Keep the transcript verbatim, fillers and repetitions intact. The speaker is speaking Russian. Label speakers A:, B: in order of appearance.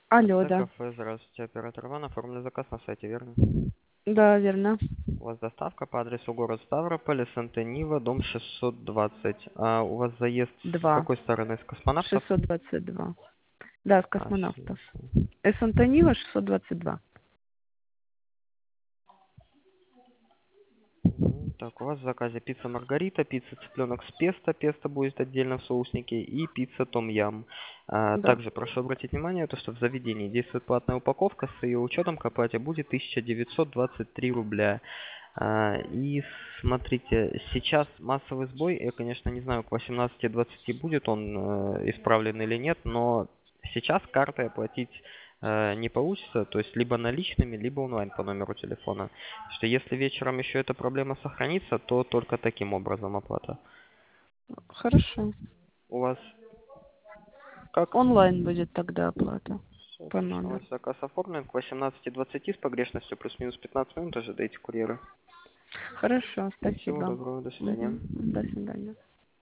A: Алло,
B: КП
A: да.
B: кафе, здравствуйте, оператор Иван, оформлен заказ на сайте, верно?
A: Да, верно.
B: У вас доставка по адресу город Ставрополь, Санта-Нива, дом шестьсот двадцать. А у вас заезд с
A: Два.
B: какой стороны? С космонавтов?
A: шестьсот двадцать два. Да, с космонавтов.
B: Отлично.
A: С Антонива шестьсот двадцать два.
B: Мгм. Так, у вас в заказе пицца Маргарита, пицца цыпленок с песто, песто будет отдельно в соуснике, и пицца Том Ям. А,
A: Да.
B: также прошу обратить внимание, то, что в заведении действует платная упаковка, с ее учетом к оплате будет тысяча девятьсот двадцать три рубля. А, и смотрите, сейчас массовый сбой, я, конечно, не знаю, к восемнадцати двадцати будет он э, исправлен или нет, но сейчас картой оплатить э, не получится, то есть либо наличными, либо онлайн по номеру телефона. Что если вечером еще эта проблема сохранится, то только таким образом оплата.
A: Хорошо.
B: У вас как?
A: Онлайн будет тогда оплата
B: Все
A: по
B: отлично, у вас
A: номеру.
B: заказ оформлен к восемнадцати двадцати с погрешностью плюс-минус пятнадцать минут ожидайте курьера.
A: Хорошо,
B: Всего
A: спасибо.
B: доброго, до свидания.
A: Мгм. До свидания.